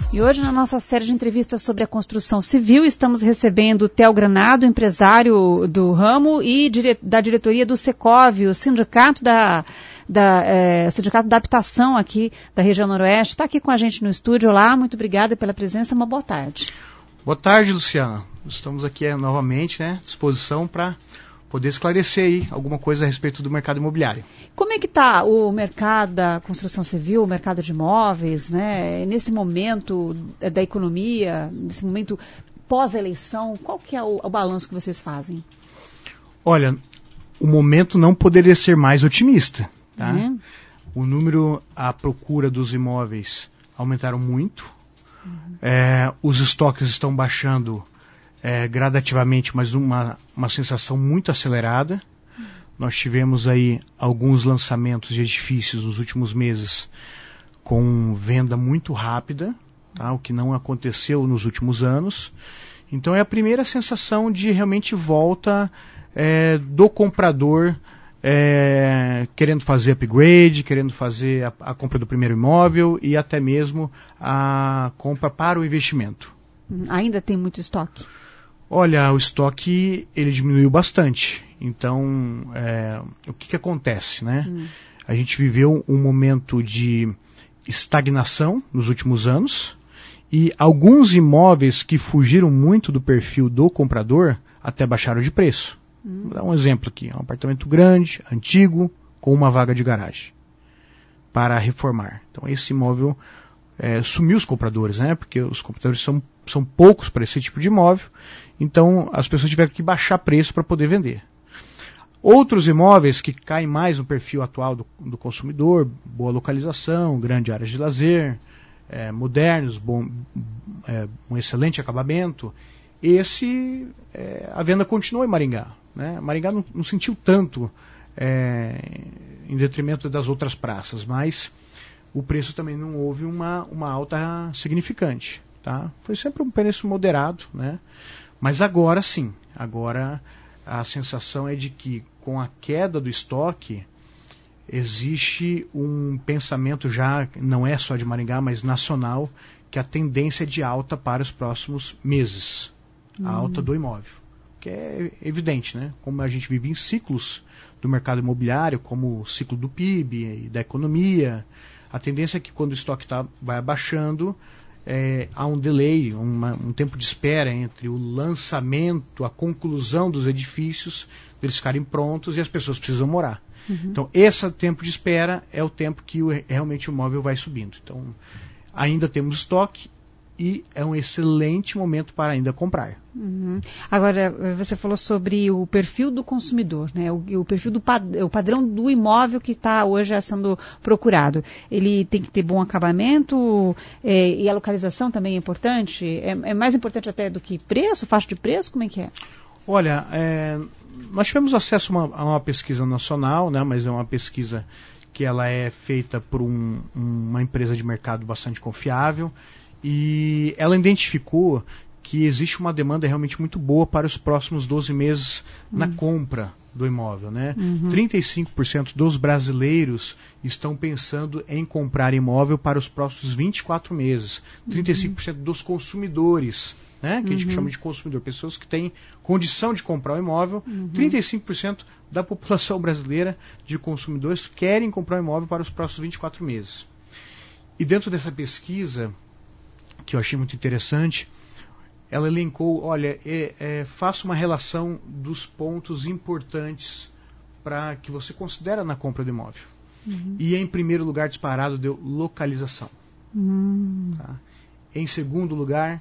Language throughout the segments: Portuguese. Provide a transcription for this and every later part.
E hoje, na nossa série de entrevistas sobre a construção civil, estamos recebendo o Theo Granado, empresário do ramo e da diretoria do Secov, o sindicato Sindicato da Habitação aqui da região Noroeste. Está aqui com a gente no estúdio. Olá, muito obrigada pela presença, uma boa tarde. Boa tarde, Luciana. Estamos aqui novamente, à disposição para poder esclarecer aí alguma coisa a respeito do mercado imobiliário. Como é que está o mercado da construção civil, o mercado de imóveis, né? Nesse momento da economia, nesse momento pós-eleição, qual que é o balanço que vocês fazem? Olha, o momento não poderia ser mais otimista. Tá? A procura dos imóveis aumentaram muito. Os estoques estão baixando gradativamente, mas uma sensação muito acelerada. Nós tivemos aí alguns lançamentos de edifícios nos últimos meses com venda muito rápida, tá? O que não aconteceu nos últimos anos. Então é a primeira sensação de realmente volta do comprador querendo fazer upgrade, querendo fazer a compra do primeiro imóvel e até mesmo a compra para o investimento. Ainda tem muito estoque? Olha, o estoque ele diminuiu bastante. Então, o que acontece, né? A gente viveu um momento de estagnação nos últimos anos e alguns imóveis que fugiram muito do perfil do comprador até baixaram de preço. Vou dar um exemplo aqui. Um apartamento grande, antigo, com uma vaga de garagem para reformar. Então, esse imóvel sumiu os compradores, né? Porque os compradores são poucos para esse tipo de imóvel. Então, as pessoas tiveram que baixar preço para poder vender. Outros imóveis que caem mais no perfil atual do consumidor, boa localização, grande área de lazer, modernos, um excelente acabamento, a venda continuou em Maringá. Né? Maringá não sentiu tanto em detrimento das outras praças, mas o preço também não houve uma alta significante. Tá? Foi sempre um preço moderado, né? Mas agora sim, agora a sensação é de que com a queda do estoque existe um pensamento já, não é só de Maringá, mas nacional, que a tendência é de alta para os próximos meses. A alta do imóvel. Que é evidente, né? Como a gente vive em ciclos do mercado imobiliário, como o ciclo do PIB e da economia, a tendência é que quando o estoque vai abaixando, há um delay, um tempo de espera entre o lançamento, a conclusão dos edifícios, eles ficarem prontos e as pessoas precisam morar. Então, esse tempo de espera é o tempo que realmente o imóvel vai subindo. Então, ainda temos estoque e é um excelente momento para ainda comprar. Agora, você falou sobre o perfil do consumidor, né? O perfil o padrão do imóvel que está hoje sendo procurado. Ele tem que ter bom acabamento e a localização também é importante? É mais importante até do que preço, faixa de preço? Como é que é? Olha, nós tivemos acesso a uma pesquisa nacional, né? Mas é uma pesquisa que ela é feita por uma empresa de mercado bastante confiável. E ela identificou que existe uma demanda realmente muito boa para os próximos 12 meses na compra do imóvel. Né? 35% dos brasileiros estão pensando em comprar imóvel para os próximos 24 meses. 35% dos consumidores, né? Que a gente chama de consumidor, pessoas que têm condição de comprar o imóvel. 35% da população brasileira de consumidores querem comprar o imóvel para os próximos 24 meses. E dentro dessa pesquisa, que eu achei muito interessante, ela elencou, olha, faça uma relação dos pontos importantes para que você considera na compra do imóvel. E em primeiro lugar, disparado, deu localização. Tá? Em segundo lugar,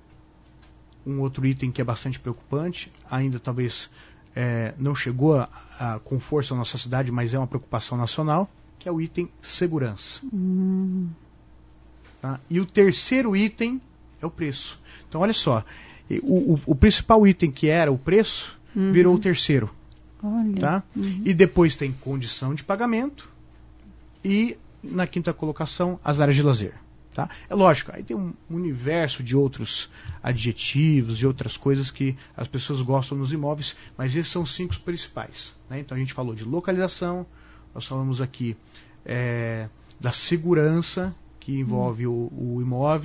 um outro item que é bastante preocupante, ainda talvez não chegou com força à nossa cidade, mas é uma preocupação nacional, que é o item segurança. Tá? E o terceiro item é o preço. Então, olha só, o principal item que era o preço virou o terceiro. Olha. Tá? E depois tem condição de pagamento e, na quinta colocação, as áreas de lazer. Tá? É lógico, aí tem um universo de outros adjetivos, de outras coisas que as pessoas gostam nos imóveis, mas esses são os 5 principais. Né? Então, a gente falou de localização, nós falamos aqui da segurança, que envolve o imóvel,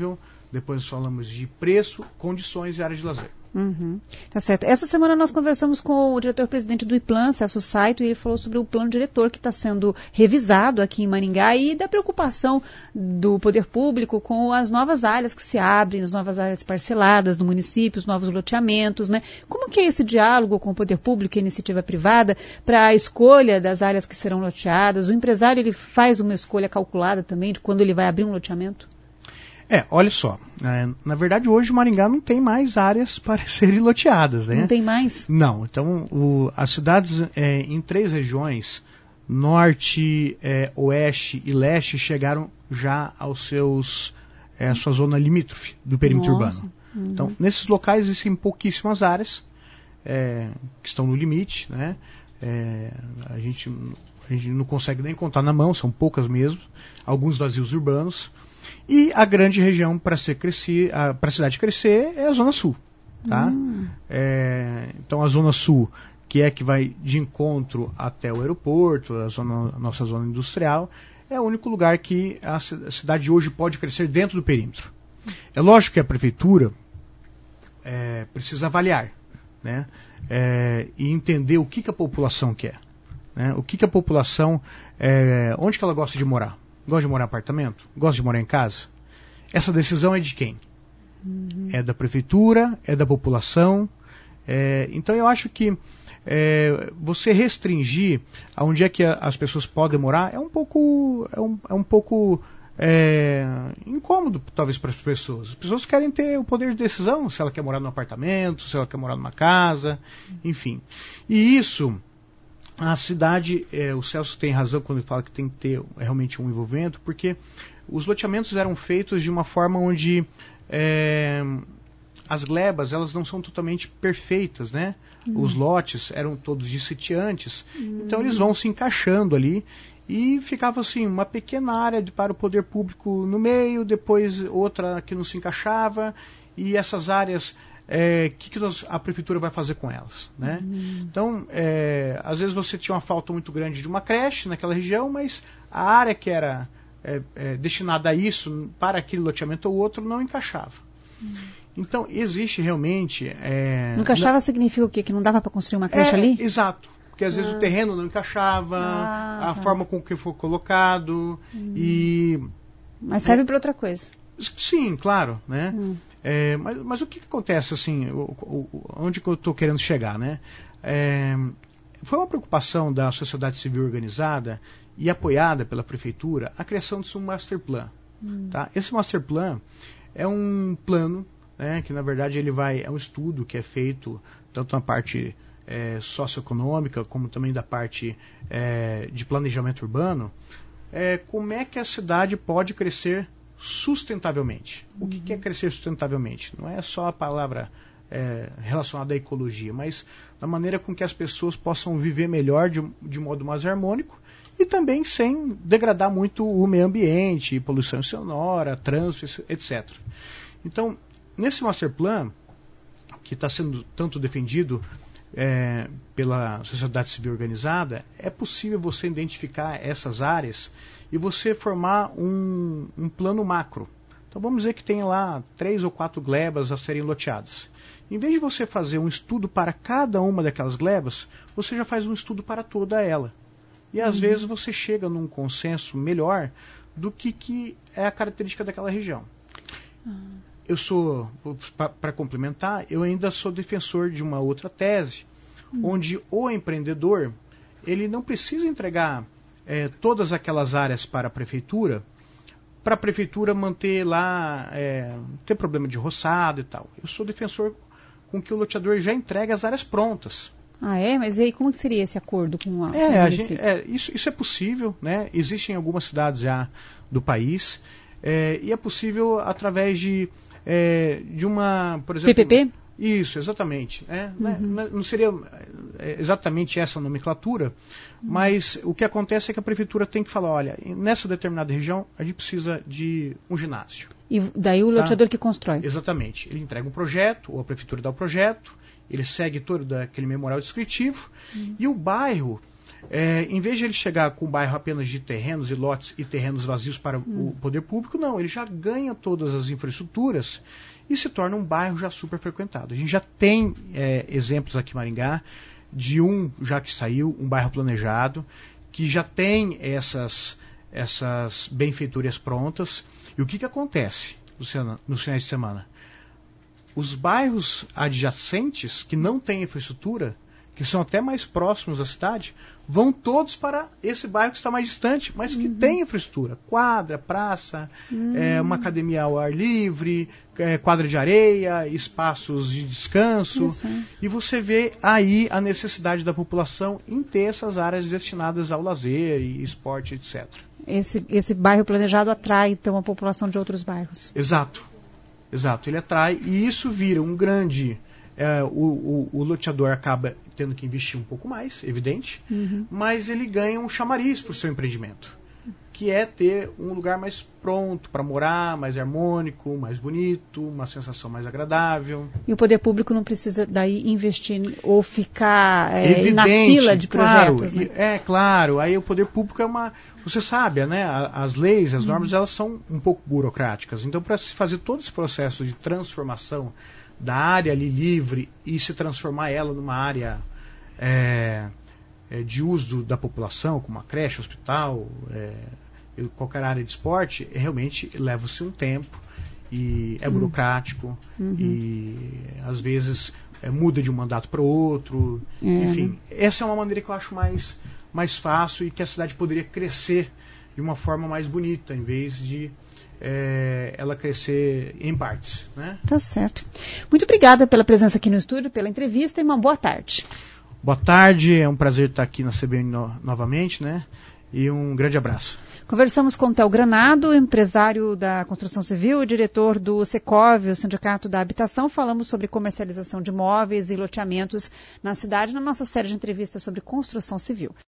depois falamos de preço, condições e área de lazer. Uhum. Tá certo. Essa semana nós conversamos com o diretor-presidente do IPLAN, Celso Saito, e ele falou sobre o plano diretor que está sendo revisado aqui em Maringá e da preocupação do poder público com as novas áreas que se abrem, as novas áreas parceladas no município, os novos loteamentos, né? Como que é esse diálogo com o poder público e a iniciativa privada para a escolha das áreas que serão loteadas? O empresário, ele faz uma escolha calculada também de quando ele vai abrir um loteamento? Olha só, na verdade hoje Maringá não tem mais áreas para serem loteadas, né? Não tem mais? Não, então as cidades em 3 regiões, norte, oeste e leste, chegaram já aos a sua zona limítrofe do perímetro urbano. Uhum. Então, nesses locais existem pouquíssimas áreas que estão no limite, né? A gente não consegue nem contar na mão, são poucas mesmo, alguns vazios urbanos. E a grande região para a cidade crescer é a Zona Sul. Tá? Então a Zona Sul, que vai de encontro até o aeroporto, a nossa zona industrial, é o único lugar que a cidade hoje pode crescer dentro do perímetro. É lógico que a prefeitura precisa avaliar, né? E entender o que a população quer. Né? O que a população, onde que ela gosta de morar. Gosta de morar em apartamento? Gosta de morar em casa? Essa decisão é de quem? Uhum. É da prefeitura? É da população? Então eu acho que você restringir aonde é que as pessoas podem morar é um pouco incômodo, talvez, para as pessoas. As pessoas querem ter o poder de decisão, se ela quer morar num apartamento, se ela quer morar numa casa, enfim. E isso... A cidade, o Celso tem razão quando ele fala que tem que ter realmente um envolvimento, porque os loteamentos eram feitos de uma forma onde as glebas elas não são totalmente perfeitas, né? Os lotes eram todos de sitiantes, então eles vão se encaixando ali e ficava assim uma pequena área para o poder público no meio, depois outra que não se encaixava, e essas áreas... que a prefeitura vai fazer com elas, né? Então, às vezes você tinha uma falta muito grande de uma creche naquela região, mas a área que era destinada a isso, para aquele loteamento ou outro, não encaixava. Então, existe realmente... não encaixava significa o quê? Que não dava para construir uma creche ali? Exato. Porque às vezes o terreno não encaixava, a forma com que foi colocado, Mas serve para outra coisa. Sim, claro, né? Mas o que acontece, assim, onde que eu estou querendo chegar, né? Foi uma preocupação da sociedade civil organizada e apoiada pela prefeitura a criação de um master plan. Tá? Esse master plan é um plano, né, que na verdade é um estudo que é feito tanto na parte socioeconômica como também da parte de planejamento urbano, como é que a cidade pode crescer sustentavelmente. O que é crescer sustentavelmente? Não é só a palavra relacionada à ecologia, mas da maneira com que as pessoas possam viver melhor de modo mais harmônico e também sem degradar muito o meio ambiente, poluição sonora, trânsito, etc. Então, nesse master plan, que está sendo tanto defendido pela sociedade civil organizada, é possível você identificar essas áreas e você formar um plano macro. Então vamos dizer que tem lá 3 ou 4 glebas a serem loteadas. Em vez de você fazer um estudo para cada uma daquelas glebas, você já faz um estudo para toda ela. E às vezes você chega num consenso melhor do que é a característica daquela região. Eu sou, para complementar, eu ainda sou defensor de uma outra tese, onde o empreendedor ele não precisa entregar todas aquelas áreas para a prefeitura manter lá, ter problema de roçado e tal. Eu sou defensor com que o loteador já entregue as áreas prontas. Ah, mas e aí como que seria esse acordo com o município? Isso é possível, né? Existem algumas cidades já do país, e é possível através de uma, por exemplo... PPP? Isso, exatamente. Não seria exatamente essa nomenclatura, mas o que acontece é que a prefeitura tem que falar, olha, nessa determinada região a gente precisa de um ginásio. E daí o loteador que constrói? Exatamente. Ele entrega um projeto, ou a prefeitura dá o projeto, ele segue todo aquele memorial descritivo, e o bairro, em vez de ele chegar com um bairro apenas de terrenos e lotes e terrenos vazios para o poder público, não, ele já ganha todas as infraestruturas e se torna um bairro já super frequentado. A gente já tem exemplos aqui em Maringá de já que saiu, um bairro planejado, que já tem essas benfeitorias prontas. E o que acontece, Luciana, nos finais de semana? Os bairros adjacentes, que não têm infraestrutura, que são até mais próximos da cidade, vão todos para esse bairro que está mais distante, mas que tem infraestrutura. Quadra, praça, uma academia ao ar livre, quadra de areia, espaços de descanso. E você vê aí a necessidade da população em ter essas áreas destinadas ao lazer e esporte, etc. Esse bairro planejado atrai, então, a população de outros bairros. Exato, ele atrai e isso vira um grande... o loteador acaba tendo que investir um pouco mais, evidente, mas ele ganha um chamariz para o seu empreendimento, que é ter um lugar mais pronto para morar, mais harmônico, mais bonito, uma sensação mais agradável. E o poder público não precisa daí investir ou ficar na fila de projetos, claro, né? Claro, aí o poder público você sabe, né, as leis, as normas, elas são um pouco burocráticas, então para se fazer todo esse processo de transformação da área ali livre e se transformar ela numa área de uso da população, como uma creche, hospital, qualquer área de esporte, realmente leva-se um tempo e é burocrático e às vezes muda de um mandato para o outro. Enfim, essa é uma maneira que eu acho mais fácil e que a cidade poderia crescer de uma forma mais bonita, em vez de ela crescer em partes, né? Tá certo. Muito obrigada pela presença aqui no estúdio, pela entrevista e uma boa tarde. Boa tarde, é um prazer estar aqui na CBN novamente, né? E um grande abraço. Conversamos com Theo Granado, empresário da construção civil e diretor do Secov, o Sindicato da Habitação. Falamos sobre comercialização de imóveis e loteamentos na cidade, na nossa série de entrevistas sobre construção civil.